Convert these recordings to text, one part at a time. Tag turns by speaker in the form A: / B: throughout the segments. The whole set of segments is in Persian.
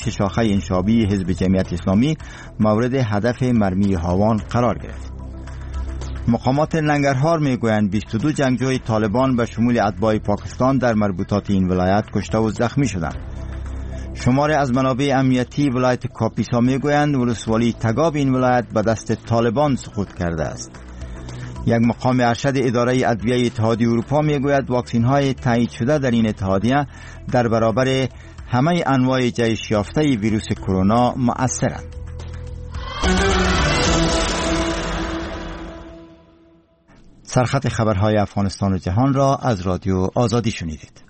A: که شاخه انشابی حزب جمعیت اسلامی مورد هدف مرمی هاوان قرار گرفت. مقامات ننگرهار میگویند 22 جنگجوی طالبان به شمول اتباع پاکستان در مربوطات این ولایت کشته و زخمی شدند. شماره از منابع امنیتی ولایت کاپیسا میگویند ولسوالی تگاب این ولایت به دست طالبان سقوط کرده است. یک مقام ارشد اداره ادویه اتحادیه اروپا میگوید واکسین های تایید شده در این اتحادیه در برابر همه انواع جهش یافته ویروس کرونا مؤثرند. سرخط خبرهای افغانستان و جهان را از رادیو آزادی شنیدید.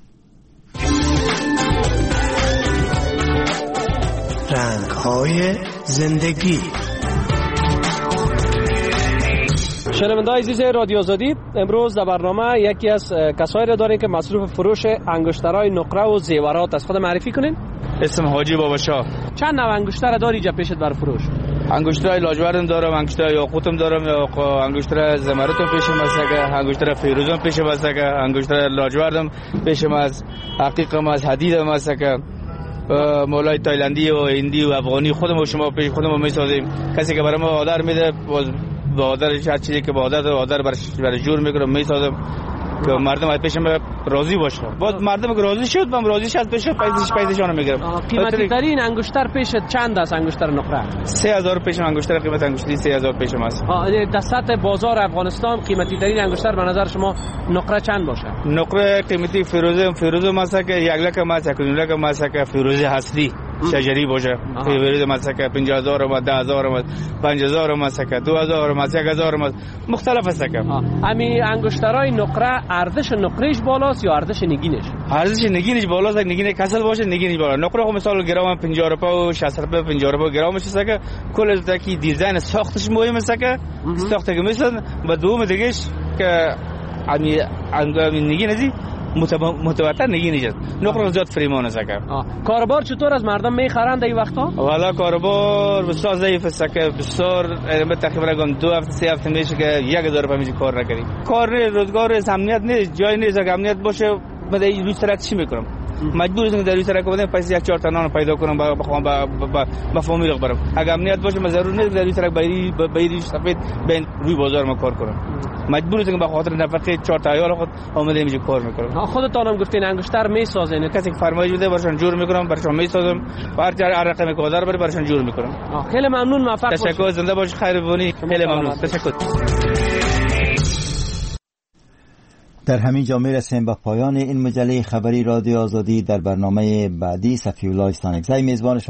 B: رنگ‌های زندگی.
C: شنونده‌های عزیز رادیو آزادی، امروز در برنامه یکی از کسایی را داریم که مصروف فروش انگشترهای نقره و زیورات است. خود معرفی کنین.
D: اسم حاجی بابا شاه.
C: چند نوع انگشتر داری جا پیشت بر فروش؟
D: انگشترهای لاجوردم دارم، انگشتر یاقوتم دارم، انگشتر زمردم پیشم است، انگشتر فیروزم پیشم است، انگشتر لاجوردم پیشم است، حقیقم از حدیدم است که مولای تایلندی و هندی و افغانی خودم و شما پیش خودمون میسازیم. کسی که برای ما آدر میده با آدرش هر چیزی که با آدر برای جور میکنم میسازم که مردم از پیشم راضی باشه. بعد مردم که راضی شد من راضی شد پیش پیسشون میگیرم.
C: قیمتی ترین انگشتر پیشت چند است؟ انگشتر نقره
D: 3000 پیشم انگشتر قیمت انگشتری 3000 پیشم است.
C: در سطح بازار افغانستان قیمتی ترین انگشتر به نظر شما نقره چند باشه؟
D: نقره قیمتی فیروزه ماسه که 1 لک ماسه که 2 لک ماسه که فیروزه اصلی شجری باشه. فیروزه ماسه که 50000 و 10000 و 5000 ماسه که 2000 و 1000 مختلف است که
C: همین انگشترهای نقره ارزش نقرهش بالاست یا ارزش نگینش؟
D: ارزش نگینش بالاست. نگین کسل باشه نگینش بالا. نقره خب مثلا گرم 50 روپیه و 60 روپیه 50 روپیه گرمش است که کل تکی دیزاین ساختش مهم است که ساخته که مثلا و دوم دیگهش که همین نگین ازی متواتر نگینش است. نقره زیاد فریمان است که
C: کاروبار چطور از مردم میخرند این وقتا؟
D: والا کاروبار بسیار ضعیف است که بسیار تقریبا 2 هفته 3 هفته میشه که 1000 روپیه میشه کار نکنی. کار روزگار امنیت نیست، جای نیست که امنیت باشه. بعد این روز سرک چی میکنم؟ مجبور هستم در روز سرک بدم پیسه 1-4 تا نان پیدا کنم با فامیل برم. اگه امنیت باشه من ضرور نیست در روز سرک بایری سفید بین روی بازار ما کار کنم. مجبور هستم به خاطر نفقه 4 تا عیال خود آمده میشه کار میکنم.
C: خودتونم گفتین انگشتر میسازین،
D: کسی که فرمایش بده براشون جور میکنم، براشون میسازم، هر جای رقم کادر بره براشون جور میکنم.
C: خیلی ممنون، موفق باشید.
D: تشکر، زنده باش، خیر بونی. خیلی ممنون، تشکر.
A: در همین جا میرسیم به پایان این مجله خبری رادیو آزادی. در برنامه بعدی صفی الله استانکزی میزبان